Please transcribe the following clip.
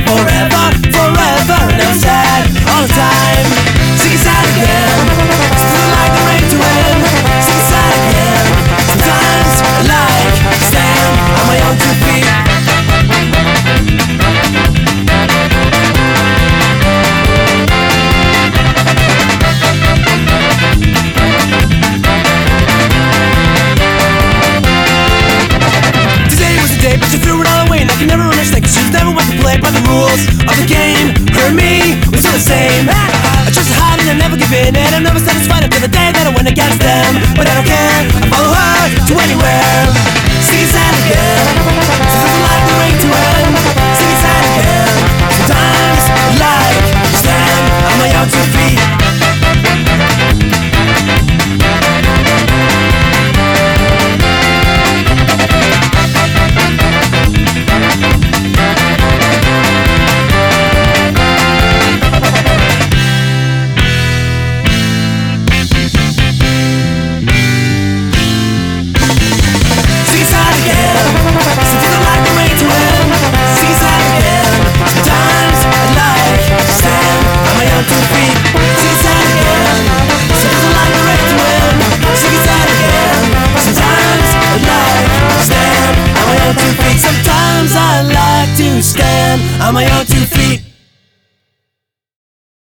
forever, forever. And I'm sad all the time. Sing it sad again. Still like the rain to end. Sing it sad again. Sometimes I like to stand on my own 2 feet. But you threw it all away, and I can never understand, cause you never want to play by the rules of the game. Her and me, we're still the same. I just hide and I never give in, and I'm never satisfied until the day that I win against them. But I don't care, I follow her to anywhere. Sing it sad again. This doesn't like the rain to end. Sing it sad again. Sometimes I like to stand on my own 2 feet. Sometimes I like to stand on my own 2 feet.